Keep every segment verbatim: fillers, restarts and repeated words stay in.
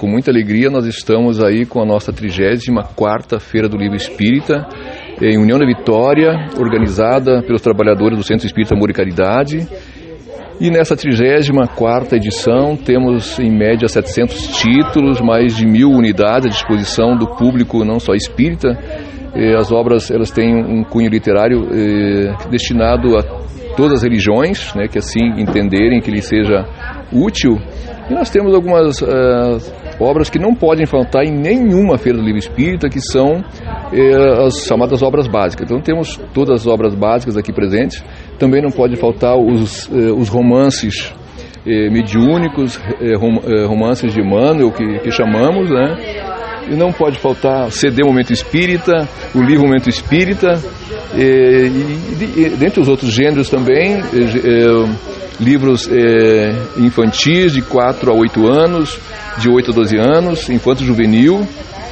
com muita alegria, nós estamos aí com a nossa trigésima quarta Feira do Livro Espírita, em União da Vitória, organizada pelos trabalhadores do Centro Espírita Amor e Caridade. E nessa trigésima quarta edição temos em média setecentos títulos, mais de mil unidades à disposição do público não só espírita. As obras elas têm um cunho literário eh, destinado a todas as religiões, né, que assim entenderem que lhe seja útil. E nós temos algumas uh, obras que não podem faltar em nenhuma Feira do Livro Espírita, que são uh, as chamadas obras básicas. Então temos todas as obras básicas aqui presentes. Também não pode faltar os, uh, os romances uh, mediúnicos, uh, rom, uh, romances de Emmanuel, que, que chamamos, né? E não pode faltar C D Momento Espírita, o livro Momento Espírita, e, e, e dentre os outros gêneros também, e, livros é, infantis de quatro a oito anos, de oito a doze anos, infanto-juvenil,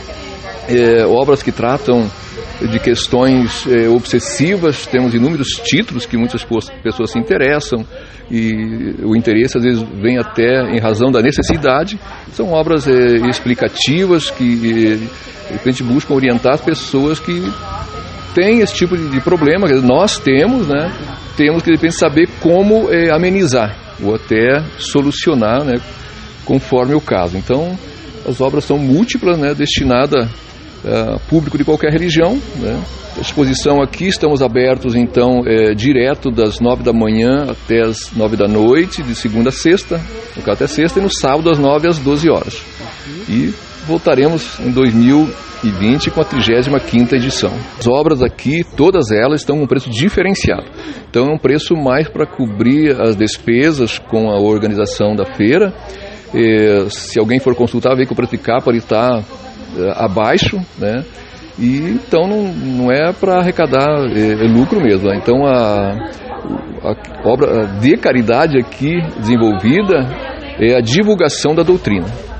é, obras que tratam de questões é, obsessivas. Temos inúmeros títulos que muitas pessoas se interessam, e o interesse às vezes vem até em razão da necessidade. São obras é, explicativas que é, de repente buscam orientar as pessoas que têm esse tipo de problema. Nós temos, né? Temos que de repente saber como é, amenizar ou até solucionar, né, conforme o caso. Então, as obras são múltiplas, né, destinadas a público de qualquer religião, né. A exposição aqui, estamos abertos então é, direto das nove da manhã até as nove da noite, de segunda a sexta, no caso até sexta, e no sábado das nove às doze horas. E voltaremos em dois mil e vinte com a trigésima quinta edição. As obras aqui, todas elas estão com um preço diferenciado. Então é um preço mais para cobrir as despesas com a organização da feira. É, se alguém for consultar, vê que o preço de capa está é, abaixo, né? E então não, não é para arrecadar é, é lucro mesmo, né? Então a, a obra de caridade aqui desenvolvida é a divulgação da doutrina.